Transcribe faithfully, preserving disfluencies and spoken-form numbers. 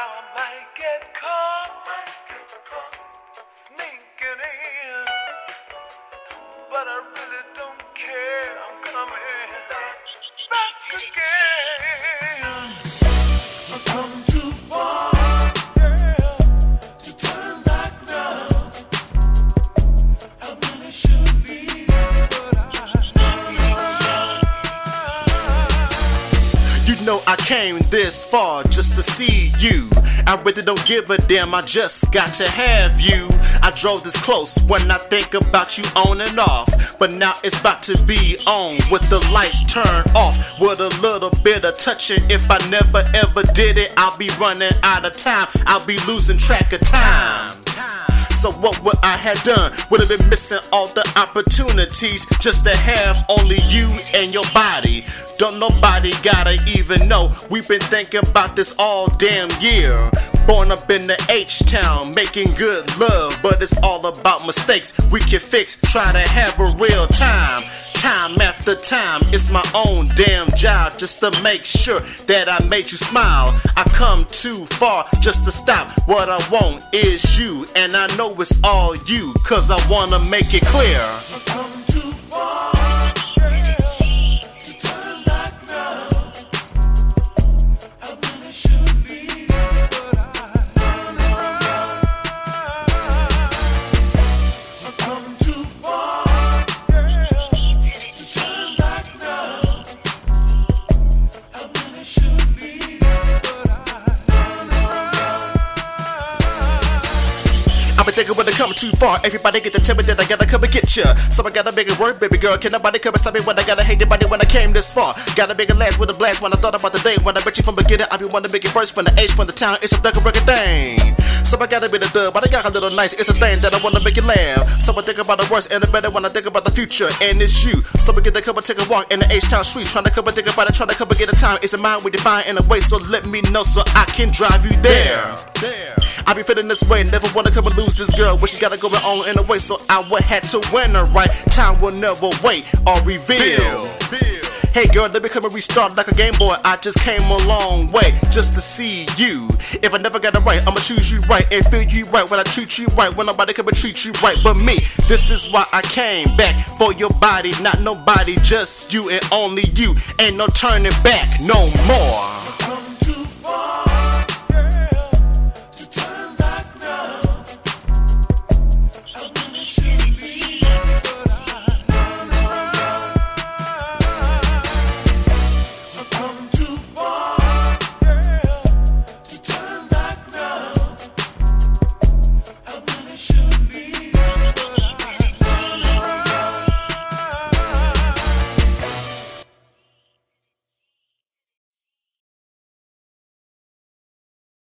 I might get caught, sneaking in, but I really don't care. I'm coming back again. I've come too far, yeah, to turn back now. I really should be, but I, you know I came this far just to see you. I really don't give a damn, I just got to have you. I drove this close when I think about you on and off, but now it's about to be on with the lights turned off, with a little bit of touching. If I never ever did it, I'll be running out of time. I'll be losing track of time. So what would I have done? Would have been missing all the opportunities just to have only you and your body. Don't nobody gotta even know. We've been thinking about this all damn year. Born up in the H-Town, making good love, but it's all about mistakes we can fix. Try to have a real time, time after time. It's my own damn job just to make sure that I made you smile. I come too far just to stop. What I want is you, and I know it's all you, cause I wanna make it clear. I've come too far. I've been thinking when they come too far. Everybody get to tell me that I gotta come and get ya. So I gotta make it work, baby girl. Can nobody come and stop me when I gotta hate anybody when I came this far? Gotta make it last with a blast when I thought about the day when I bet you from beginning. I be wanting to make it first from the age, from the town. It's a thug record thing. So I gotta be the thug, but I got a little nice. It's a thing that I wanna make it laugh. So I think about the worst and the better when I think about the future, and it's you. So we get to come and take a walk in the H-Town street, trying to come and think about it, trying to come and get a time. It's a mind we define in a way, so let me know so I can drive you there. There. I be feeling this way, never wanna come and lose this girl, but she gotta go on in a way, so I would have to win her right. Time will never wait or reveal. Hey girl, let me come and restart like a Game Boy. I just came a long way just to see you. If I never got it right, I'ma choose you right and feel you right when I treat you right. When nobody come and treat you right but me. This is why I came back for your body, not nobody, just you and only you. Ain't no turning back no more. I've come too far.